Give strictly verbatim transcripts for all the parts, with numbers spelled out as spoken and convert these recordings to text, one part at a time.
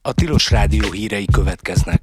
A Tilos Rádió hírei következnek.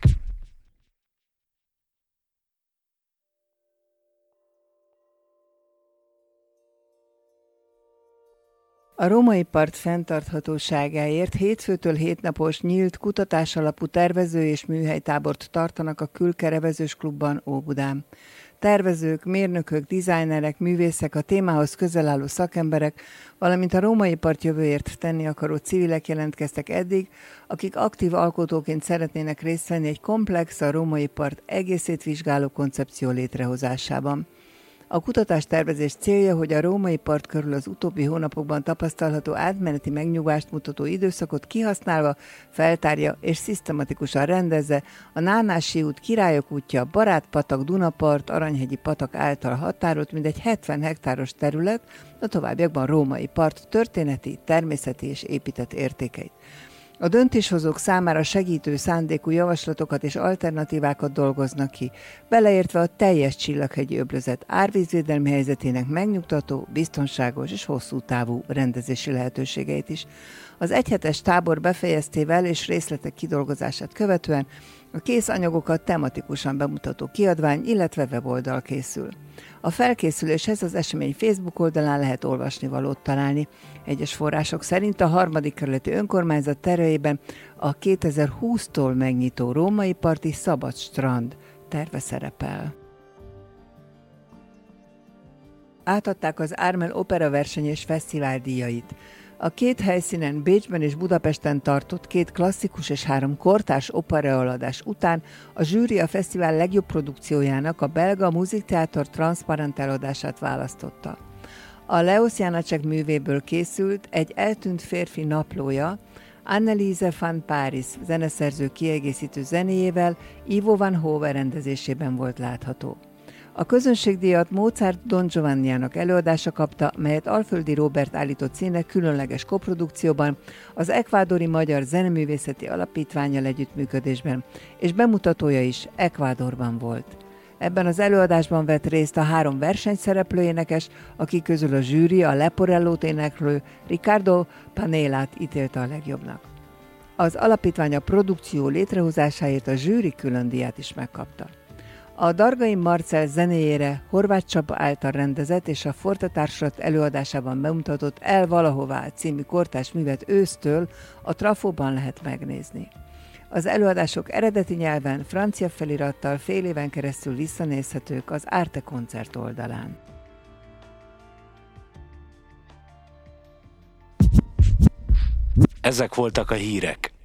A római part fenntarthatóságáért hétfőtől hétnapos nyílt kutatásalapú tervező- és műhelytábort tartanak a Külke-Revezős Klubban Óbudán. Tervezők, mérnökök, dizájnerek, művészek, a témához közel álló szakemberek, valamint a római part jövőért tenni akaró civilek jelentkeztek eddig, akik aktív alkotóként szeretnének részt venni egy komplex, a római part egészét vizsgáló koncepció létrehozásában. A kutatás-tervezés célja, hogy a római part körül az utóbbi hónapokban tapasztalható átmeneti megnyugvást mutató időszakot kihasználva feltárja és szisztematikusan rendezze a Nánási út, Királyok útja, Barátpatak, Dunapart, Aranyhegyi patak által határolt mindegy hetven hektáros terület, a továbbiakban római part történeti, természeti és épített értékeit. A döntéshozók számára segítő szándékú javaslatokat és alternatívákat dolgoznak ki, beleértve a teljes Csillaghegyi öblözet árvízvédelmi helyzetének megnyugtató, biztonságos és hosszú távú rendezési lehetőségeit is. Az egyhetes tábor befejeztével és részletek kidolgozását követően a kész anyagokat tematikusan bemutató kiadvány, illetve weboldal készül. A felkészüléshez az esemény Facebook oldalán lehet olvasnivalót találni. Egyes források szerint a harmadik kerületi önkormányzat terveiben a kétezer-húsztól megnyitó római parti szabad strand terve szerepel. Átadták az Ármel Opera verseny és fesztivál díjait. A két helyszínen, Bécsben és Budapesten tartott két klasszikus és három kortárs operaeladás után a zsűri a fesztivál legjobb produkciójának, a belga Musiktheater Transparent eladását választotta. A Leos Janácsek művéből készült Egy eltűnt férfi naplója, Anneliese van Parijs zeneszerző kiegészítő zenéjével Ivo van Hove rendezésében volt látható. A közönségdíjat Mozart Don Giovanniának előadása kapta, melyet Alföldi Róbert állított színre különleges koprodukcióban, az Ekvádori Magyar Zeneművészeti Alapítvánnyal együttműködésben, és bemutatója is Ekvádorban volt. Ebben az előadásban vett részt a három versenyszereplő énekes, akik közül a zsűri a Leporellót éneklő Ricardo Panélát ítélte a legjobbnak. Az alapítvány a produkció létrehozásáért a zsűri külön díját is megkapta. A Dargai Marcell zenéjére Horváth Csaba által rendezett és a Forte Társulat előadásában bemutatott El valahová című kortárs művet ősztől a Trafóban lehet megnézni. Az előadások eredeti nyelven, francia felirattal fél éven keresztül visszanézhetők az Arte koncert oldalán. Ezek voltak a hírek.